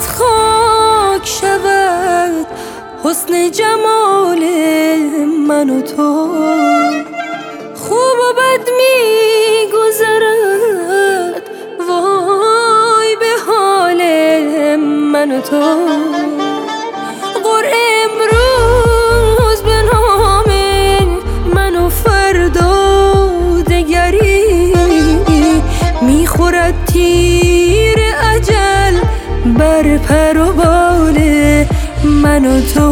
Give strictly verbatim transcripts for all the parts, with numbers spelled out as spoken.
لبت خاک شود حسن جمال من و تو. خوب و بد میگذرد وای به حال من و تو. قرعه امروز به نام من و فردا دگری میخورد تیر اجل بر پر و بال من و تو.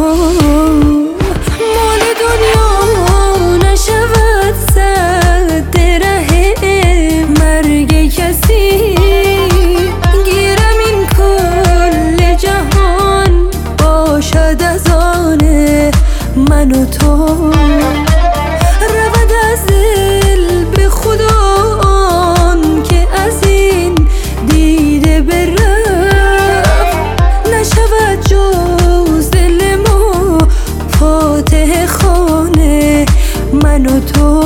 مال دنیا نشود سد ره مرگ کسی، گیرم این کل جهان باشد از آن من و تو. رود از دل به خدا آن که از این دیده برفت، نشود جز دل ما فاتح خانه من و تو.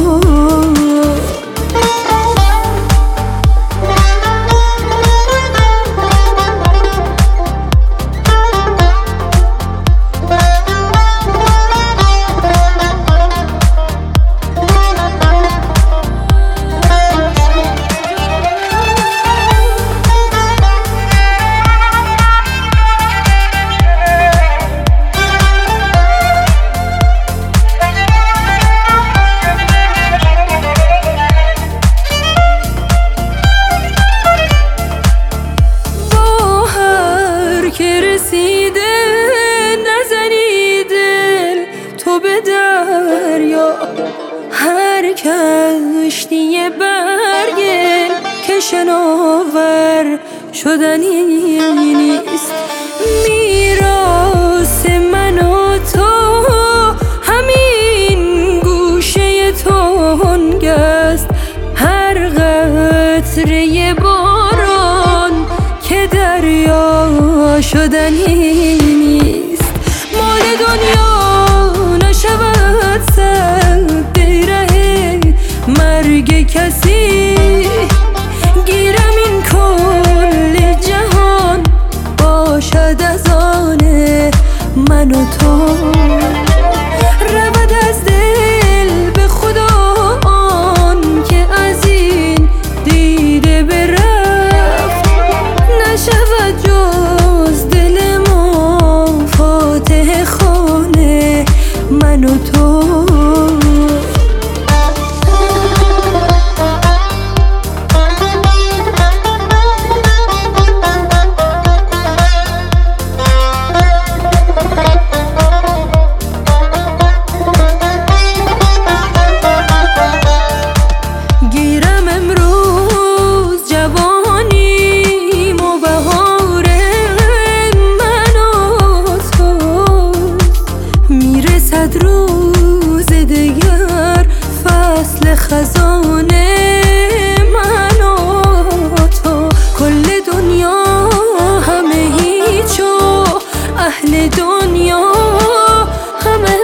که رسیده نزنی دل تو به دریا، هر کشتی برگل که شناور شدنی نیست. میراث من و تو همین گوشه تنگست، هر قطره باران که دریا شدنی نیست. مال دنیا نشود سد ره مرگ کسی، گیرم این کل جهان باشد از آن من و تو. رود از دل به خدا آن که از این دیده برفت، نشود جز دل ما فاتح خانه من و تو. روز دیگر فصل خزانه من و تو. کل دنیا همه هیچ و اهل دنیا همه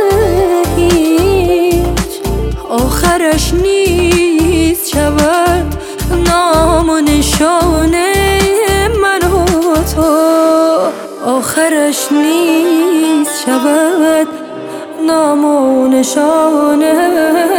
هیچ، آخرش نیست شود نام و نشانه من و تو. آخرش نیست شود نام و نشانه